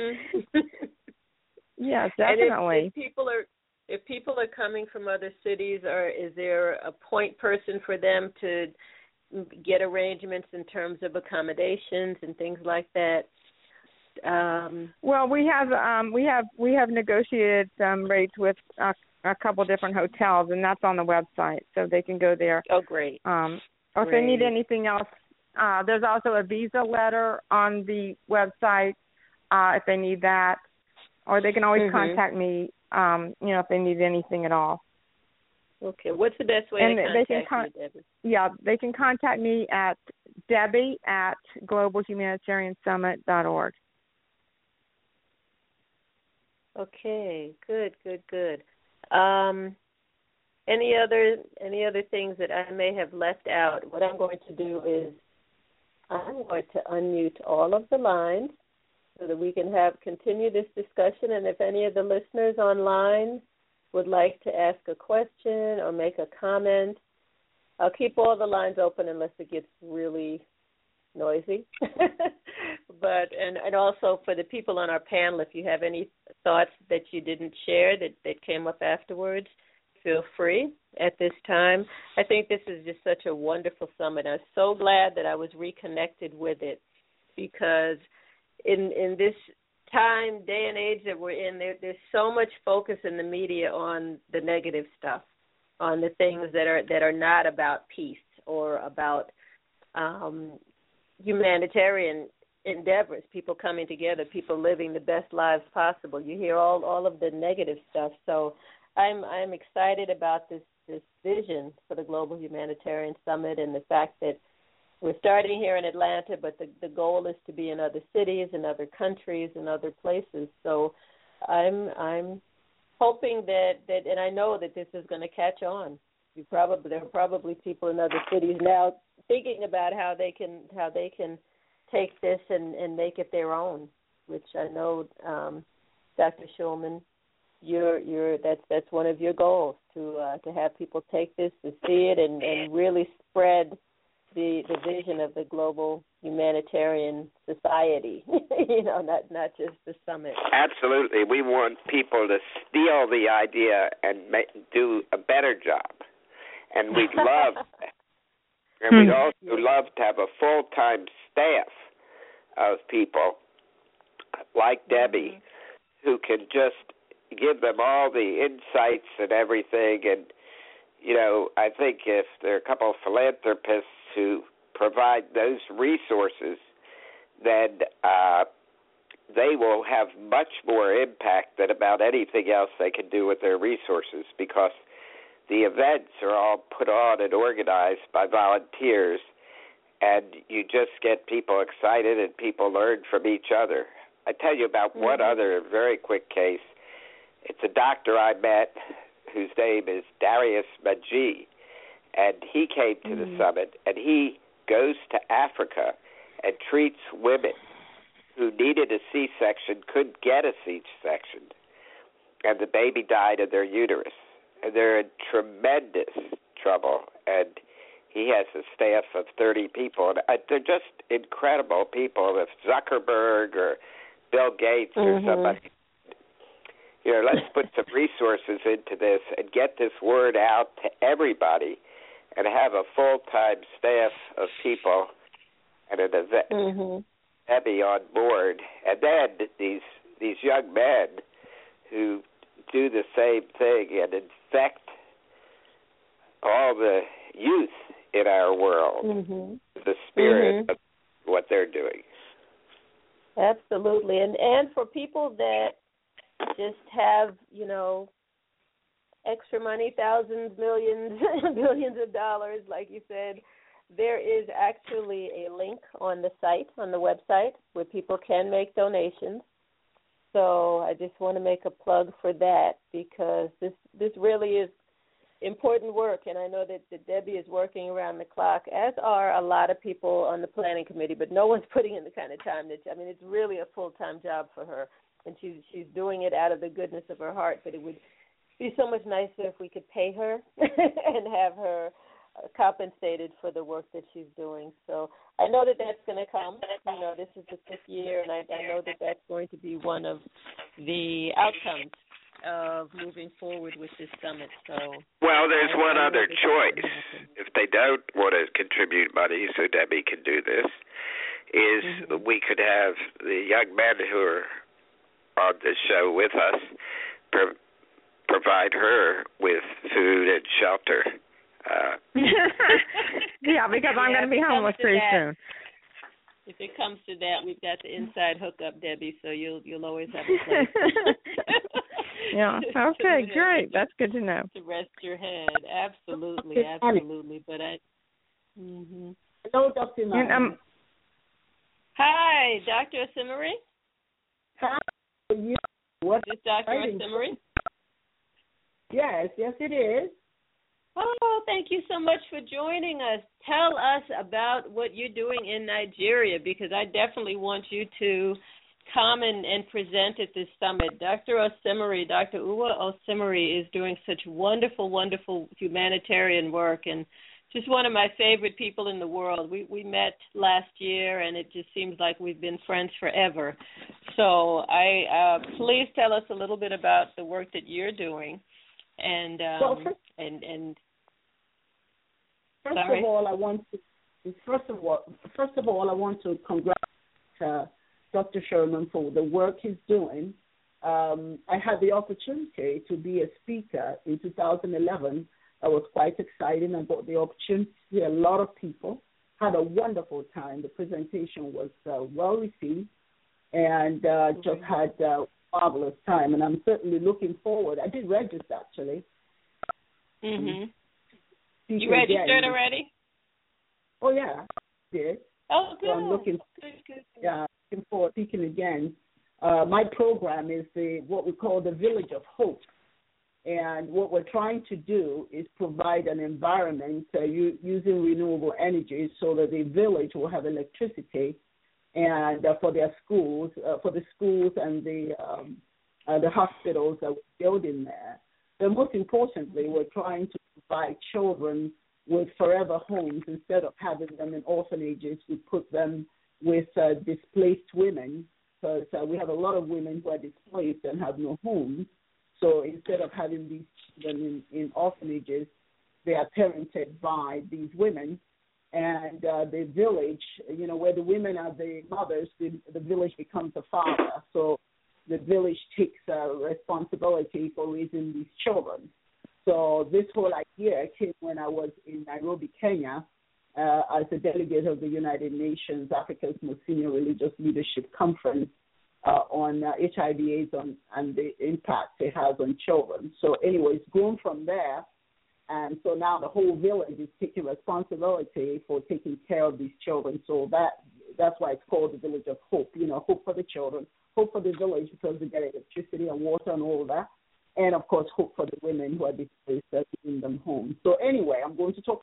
Yes, definitely. And if people are coming from other cities, or is there a point person for them to get arrangements in terms of accommodations and things like that? Well, we have negotiated some rates with a couple different hotels, and that's on the website, so they can go there. Oh, great. Or if they need anything else, there's also a visa letter on the website if they need that, or they can always contact me, if they need anything at all. Okay. What's the best way to contact you, Debbie? Yeah, they can contact me at Debbie@globalhumanitariansummit.org. Okay, good. Any other things that I may have left out? What I'm going to do is I'm going to unmute all of the lines so that we can continue this discussion. And if any of the listeners online would like to ask a question or make a comment, I'll keep all the lines open unless it gets really noisy. And also for the people on our panel, if you have any thoughts that you didn't share that came up afterwards, feel free at this time. I think this is just such a wonderful summit. I'm so glad that I was reconnected with it, because in this day and age that we're in, there's so much focus in the media on the negative stuff, on the things that are not about peace or about humanitarian endeavors, people coming together, people living the best lives possible. You hear all of the negative stuff. So I'm excited about this vision for the Global Humanitarian Summit and the fact that we're starting here in Atlanta, but the goal is to be in other cities and other countries and other places. So I'm hoping that and I know that this is going to catch on. There are probably people in other cities now thinking about how they can take this and make it their own, which I know, Dr. Shulman, that's one of your goals, to have people take this, to see it, and really spread the vision of the Global Humanitarian Society. Not just the summit. Absolutely, we want people to steal the idea and do a better job, and we'd love that. And we'd also love to have a full-time staff of people like Debbie who can just give them all the insights and everything. And, I think if there are a couple of philanthropists who provide those resources, then they will have much more impact than about anything else they can do with their resources, because the events are all put on and organized by volunteers, and you just get people excited and people learn from each other. I tell you about one other very quick case. It's a doctor I met whose name is Darius Majid, and he came to the summit, and he goes to Africa and treats women who needed a C-section, couldn't get a C-section, and the baby died in their uterus. And they're in tremendous trouble, and he has a staff of 30 people. And they're just incredible people. If Zuckerberg or Bill Gates or somebody, let's put some resources into this and get this word out to everybody and have a full-time staff of people and an event, Debbie on board. And then these young men who do the same thing and infect all the youth in our world, the spirit of what they're doing. Absolutely. And for people that just have, extra money, thousands, millions, billions of dollars, like you said, there is actually a link on the site, on the website, where people can make donations. So I just want to make a plug for that, because this really is important work, and I know that Debbie is working around the clock, as are a lot of people on the planning committee, but no one's putting in the kind of time it's really a full-time job for her, and she's doing it out of the goodness of her heart, but it would be so much nicer if we could pay her and have her compensated for the work that she's doing. So I know that that's going to come. This is the 5th year, and I know that that's going to be one of the outcomes of moving forward with this summit. So, well, there's one other choice. If they don't want to contribute money so Debbie can do this, is we could have the young men who are on this show with us provide her with food and shelter. Yeah, because I'm going to be homeless pretty soon. If it comes to that, we've got the inside hookup, Debbie, so you'll always have a place. Yeah. Okay, great. That's good to know. To rest your head. Absolutely. But Hello, Dr. Imani. Hi, Dr. Osimiri. Hi. Is this Dr. Osimiri? Yes, it is. Oh, thank you so much for joining us. Tell us about what you're doing in Nigeria, because I definitely want you to come and present at this summit. Dr. Osimiri, Dr. Uwa Osimiri is doing such wonderful, wonderful humanitarian work, and just one of my favorite people in the world. We met last year, and it just seems like we've been friends forever. So please tell us a little bit about the work that you're doing. And First of all, I want to congratulate Dr. Sherman for the work he's doing. I had the opportunity to be a speaker in 2011. That was quite exciting. I got the opportunity to see a lot of people, had a wonderful time. The presentation was well received, and just had a marvelous time. And I'm certainly looking forward. I did register, actually. Mm-hmm. You registered already? Oh, yeah, I did. Oh, good. So I'm looking forward to speaking again. My program is what we call the Village of Hope. And what we're trying to do is provide an environment using renewable energy so that the village will have electricity and for their schools, for the schools and the hospitals that we're building there. But most importantly, we're trying to provide children with forever homes. Instead of having them in orphanages, we put them with displaced women, because we have a lot of women who are displaced and have no homes. So instead of having these children in orphanages, they are parented by these women. And the village, where the women are the mothers, the village becomes a father. So the village takes responsibility for raising these children. So this whole idea came when I was in Nairobi, Kenya, as a delegate of the United Nations Africa's most senior religious leadership conference on HIV/AIDS and the impact it has on children. So anyway, it's grown from there. And so now the whole village is taking responsibility for taking care of these children. So that's why it's called the Village of Hope. Hope for the children, hope for the village because they get electricity and water and all that. And, of course, hope for the women who are displaced that giving them home. So anyway, I'm going to talk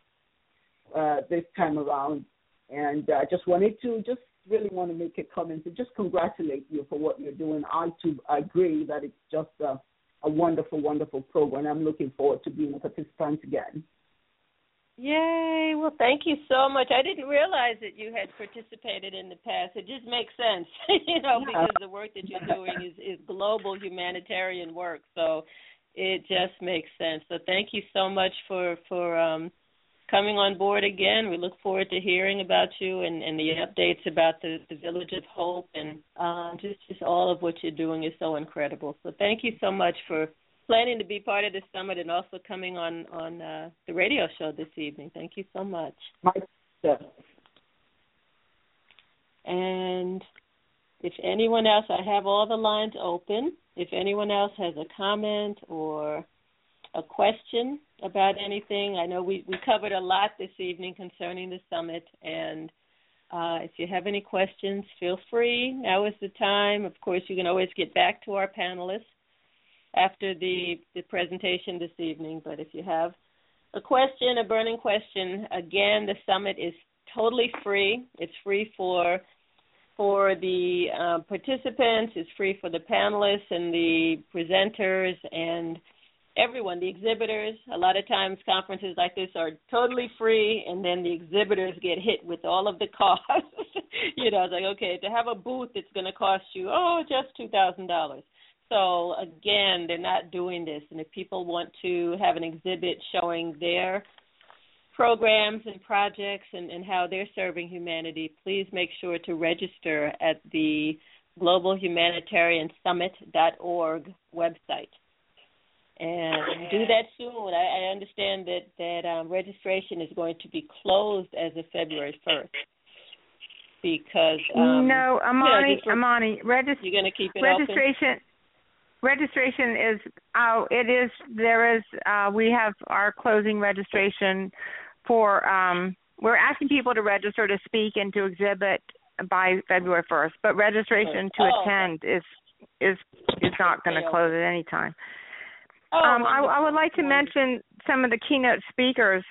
this time around. And I just really want to make a comment and just congratulate you for what you're doing. I, too, agree that it's just a wonderful, wonderful program. I'm looking forward to being a participant again. Yay. Well, thank you so much. I didn't realize that you had participated in the past. It just makes sense, because the work that you're doing is global humanitarian work. So it just makes sense. So thank you so much for coming on board again. We look forward to hearing about you and the updates about the Village of Hope, and just all of what you're doing is so incredible. So thank you so much for planning to be part of the summit and also coming on the radio show this evening. Thank you so much. My pleasure. And if anyone else, I have all the lines open. If anyone else has a comment or a question about anything, I know we covered a lot this evening concerning the summit, and if you have any questions, feel free. Now is the time. Of course, you can always get back to our panelists after the presentation this evening, but if you have a question, a burning question, again, the summit is totally free. It's free for the participants. It's free for the panelists and the presenters and everyone, the exhibitors. A lot of times conferences like this are totally free, and then the exhibitors get hit with all of the costs. It's like, okay, to have a booth, it's going to cost you, just $2,000. So, again, they're not doing this. And if people want to have an exhibit showing their programs and projects and how they're serving humanity, please make sure to register at the globalhumanitariansummit.org website. And do that soon. I understand that registration is going to be closed as of February 1st. Because no, Amani, you're going to keep it registration. Open? Registration is we have our closing registration for we're asking people to register to speak and to exhibit by February 1st, but registration to attend is not going to close at any time. I would like to mention some of the keynote speakers.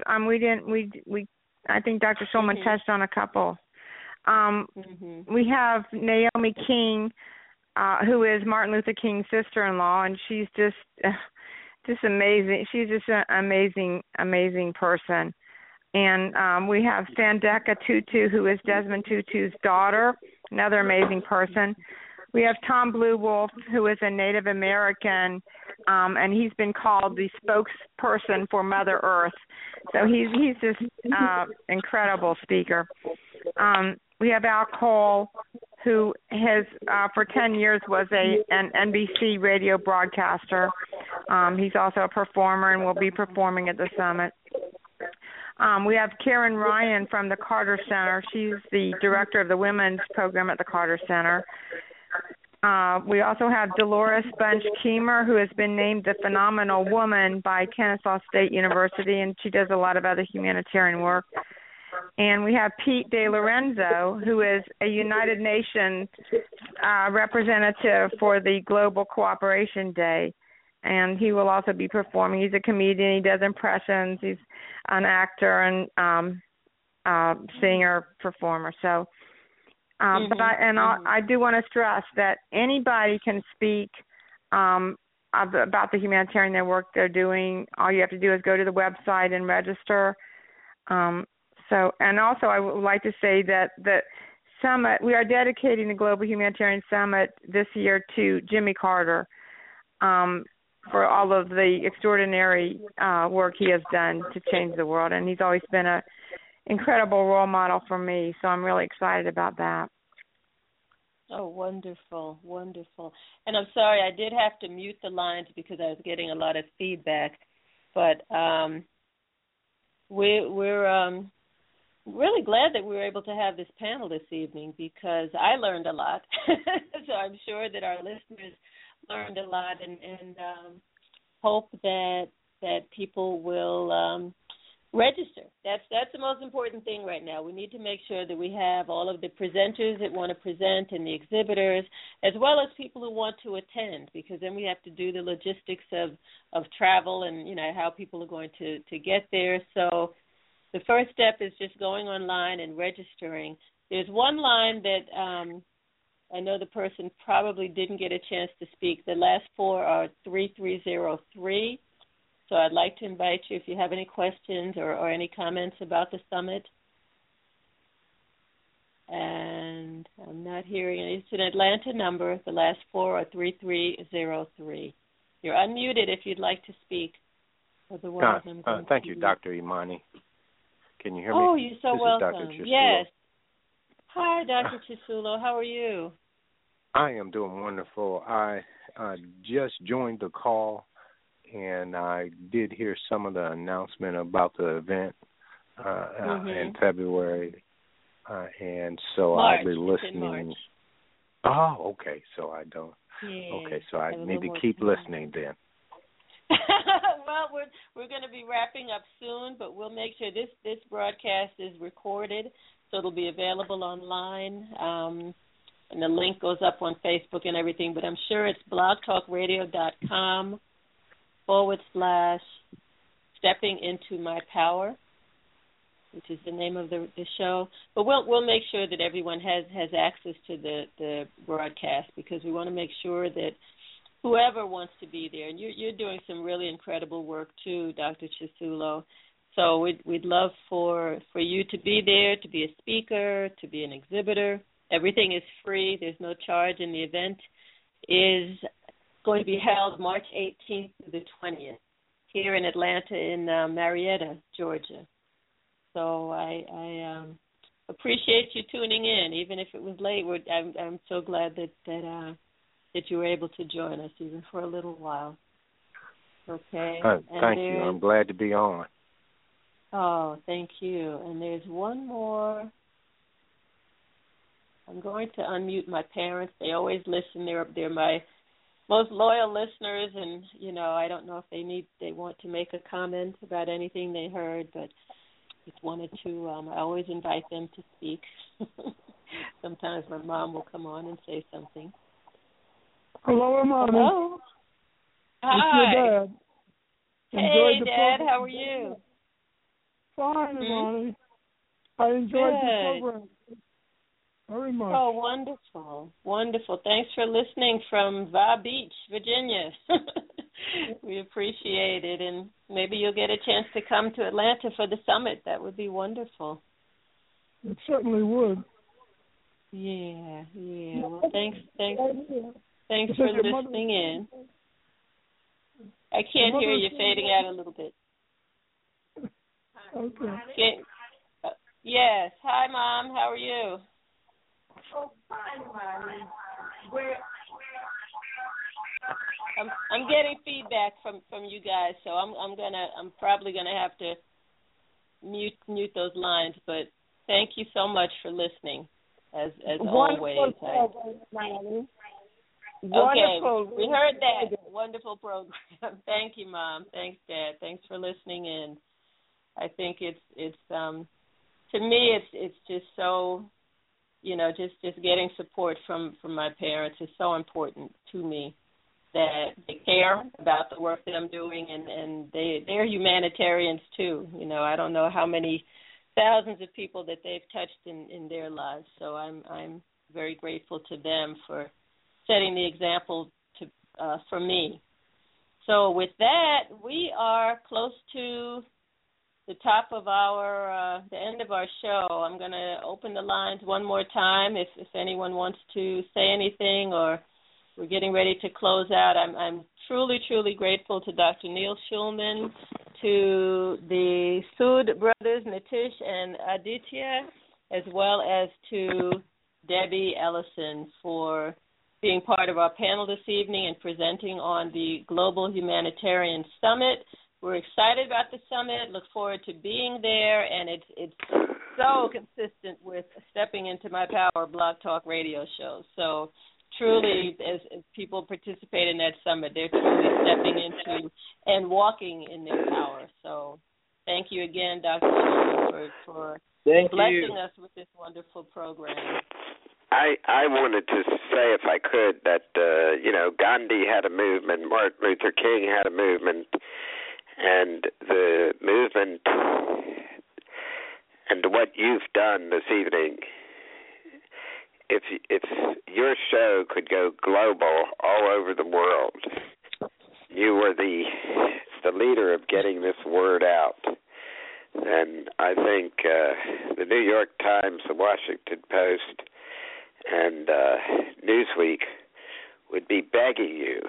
I think Dr. Schulman touched on a couple. We have Naomi King, who is Martin Luther King's sister-in-law, and she's just amazing. She's just an amazing person. And we have Sandeka Tutu, who is Desmond Tutu's daughter, another amazing person. We have Tom Blue Wolf, who is a Native American, and he's been called the spokesperson for Mother Earth. So he's just incredible speaker. We have Al Cole, who has for 10 years was an NBC radio broadcaster. He's also a performer and will be performing at the summit. We have Karen Ryan from the Carter Center. She's the director of the women's program at the Carter Center. We also have Dolores Bunch Keemer, who has been named the Phenomenal Woman by Kennesaw State University, and she does a lot of other humanitarian work. And we have Pete De Lorenzo, who is a United Nations representative for the Global Cooperation Day. And he will also be performing. He's a comedian. He does impressions. He's an actor and singer, performer. So, but I do want to stress that anybody can speak about the humanitarian work they're doing. All you have to do is go to the website and register. And also I would like to say that the summit, we are dedicating the Global Humanitarian Summit this year to Jimmy Carter. For all of the extraordinary work he has done to change the world. And he's always been an incredible role model for me, so I'm really excited about that. Oh, wonderful, wonderful. And I'm sorry, I did have to mute the lines because I was getting a lot of feedback. But we're really glad that we were able to have this panel this evening because I learned a lot. So I'm sure that our listeners learned a lot, and hope that people will register. That's the most important thing right now. We need to make sure that we have all of the presenters that want to present and the exhibitors, as well as people who want to attend, because then we have to do the logistics of travel and how people are going to get there. So the first step is just going online and registering. There's one line that I know the person probably didn't get a chance to speak. The last four are 3303. So I'd like to invite you if you have any questions or any comments about the summit. And I'm not hearing it. It's an Atlanta number. The last four are 3303. You're unmuted if you'd like to speak. Otherwise, thank you, Dr. Imani. Can you hear me? Oh, you're so this welcome. Is Dr. Yes. Hi, Dr. Chisulo. How are you? I am doing wonderful. I just joined the call, and I did hear some of the announcement about the event in February, and so March. I'll be listening. Oh, okay. So I don't. Yeah, okay, so I need to keep listening then. Well, we're going to be wrapping up soon, but we'll make sure this broadcast is recorded, so it'll be available online. And the link goes up on Facebook and everything, but I'm sure it's blogtalkradio.com /Stepping Into My Power, which is the name of the show. But we'll make sure that everyone has access to the broadcast, because we want to make sure that whoever wants to be there, and you're doing some really incredible work too, Dr. Chisulo. So we'd love for you to be there, to be a speaker, to be an exhibitor. Everything is free. There's no charge, and the event is going to be held March 18th to the 20th here in Atlanta in Marietta, Georgia. So I appreciate you tuning in, even if it was late. I'm so glad that you were able to join us, even for a little while. Okay. Thank you. I'm glad to be on. Oh, thank you. And there's one more. I'm going to unmute my parents. They always listen. They're my most loyal listeners, and I don't know if they want to make a comment about anything they heard, but just wanted to. I always invite them to speak. Sometimes my mom will come on and say something. Hello, Imani. Hello. Hi. It's your dad. Hey, Dad. How are you? Fine, Imani. I enjoyed the program very much. Oh, wonderful. Wonderful. Thanks for listening from Va Beach, Virginia. We appreciate it, and maybe you'll get a chance to come to Atlanta for the summit. That would be wonderful. It certainly would. Yeah. Well, thanks for listening in. I can't hear you, fading out a little bit. Okay. Yes. Hi, Mom. How are you? Oh, fine, Mommy. I'm getting feedback from you guys, so I'm probably gonna have to mute those lines, but thank you so much for listening, as Wonderful always. Program, okay, we heard that. Wonderful program. Thank you, Mom. Thanks, Dad. Thanks for listening in. I think it's to me it's just so, just getting support from my parents is so important to me, that they care about the work that I'm doing, and they're humanitarians too. I don't know how many thousands of people that they've touched in their lives. So I'm very grateful to them for setting the example for me. So with that, we are close to the top of the end of our show. I'm going to open the lines one more time if anyone wants to say anything, or we're getting ready to close out. I'm truly, truly grateful to Dr. Neil Schulman, to the Sood brothers, Nitish and Aditya, as well as to Debbie Ellison for being part of our panel this evening and presenting on the Global Humanitarian Summit. We're excited about the summit, look forward to being there, and it's so consistent with Stepping Into My Power Blog Talk radio show. So truly, as people participate in that summit, they're truly stepping into and walking in their power. So thank you again, Dr. Schulman, for blessing us with this wonderful program. I wanted to say, if I could, that, Gandhi had a movement, Martin Luther King had a movement, and the movement and what you've done this evening, if your show could go global all over the world, you were the leader of getting this word out. And I think the New York Times, the Washington Post, and Newsweek would be begging you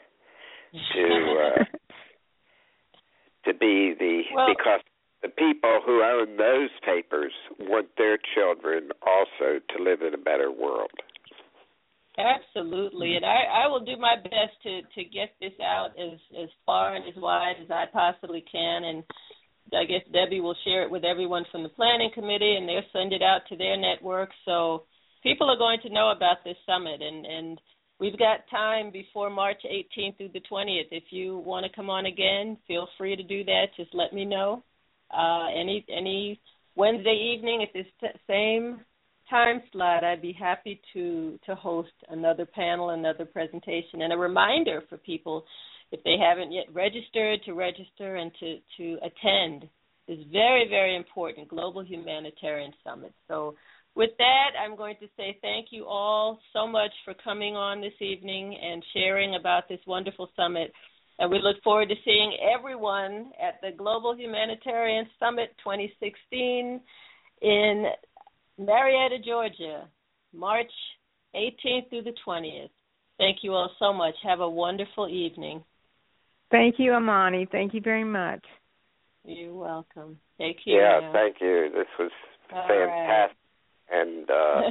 to be because the people who own those papers want their children also to live in a better world. Absolutely, and I will do my best to get this out as far and as wide as I possibly can, and I guess Debbie will share it with everyone from the planning committee, and they'll send it out to their network, so people are going to know about this summit, and we've got time before March 18th through the 20th. If you want to come on again, feel free to do that. Just let me know. Any Wednesday evening at this same time slot, I'd be happy to host another panel, another presentation, and a reminder for people, if they haven't yet registered, to register and to attend this very, very important Global Humanitarian Summit. So with that, I'm going to say thank you all so much for coming on this evening and sharing about this wonderful summit. And we look forward to seeing everyone at the Global Humanitarian Summit 2016 in Marietta, Georgia, March 18th through the 20th. Thank you all so much. Have a wonderful evening. Thank you, Imani. Thank you very much. You're welcome. Take care. Yeah, thank you. This was fantastic. Right. And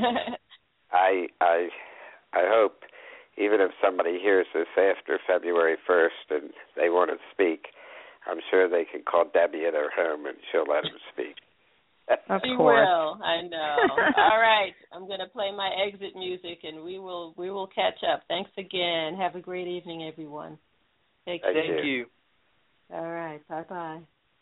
I hope, even if somebody hears this after February 1st and they want to speak, I'm sure they can call Debbie at her home and she'll let them speak. She will, I know. All right, I'm going to play my exit music, and we will catch up. Thanks again. Have a great evening, everyone. Thank you. All right, bye-bye.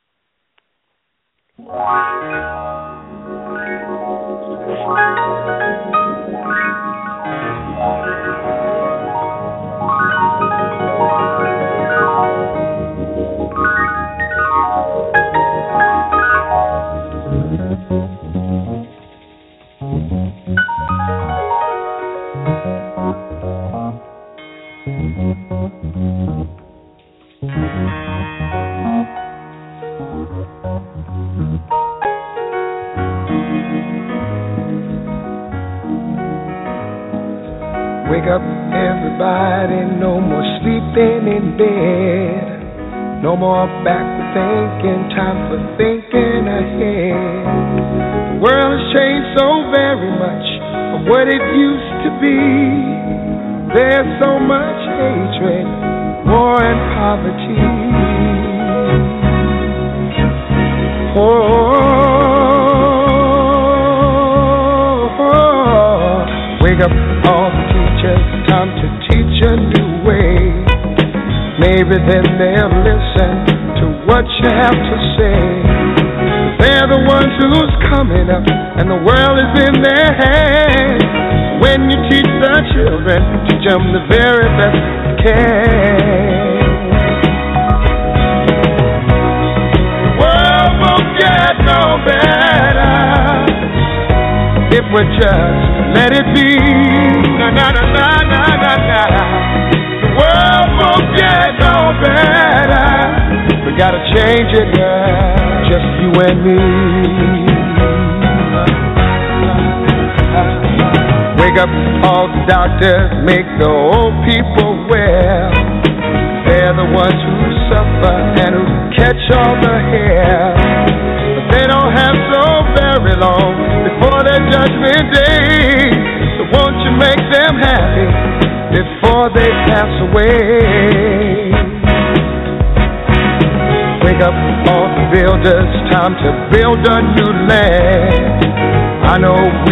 Wake up, everybody, no more sleeping in bed. No more backward thinking, time for thinking ahead. The world has changed so very much from what it used to be. There's so much hatred, war and poverty. Oh, Wake up all the teachers, time to teach a new way. Maybe then they'll listen to what you have to say. They're the ones who's coming up, and the world is in their hands. When you teach the children, teach them the very best you can. The world won't get no better if we just let it be. Na na na na na na na. The world won't get no better. We gotta change it, girl. Just you and me. Wake up all the doctors, make the old people well. They're the ones who suffer and who catch all the hair. But they don't have so very long before their judgment day. So won't you make them happy before they pass away? Wake up all the builders, time to build a new land. I know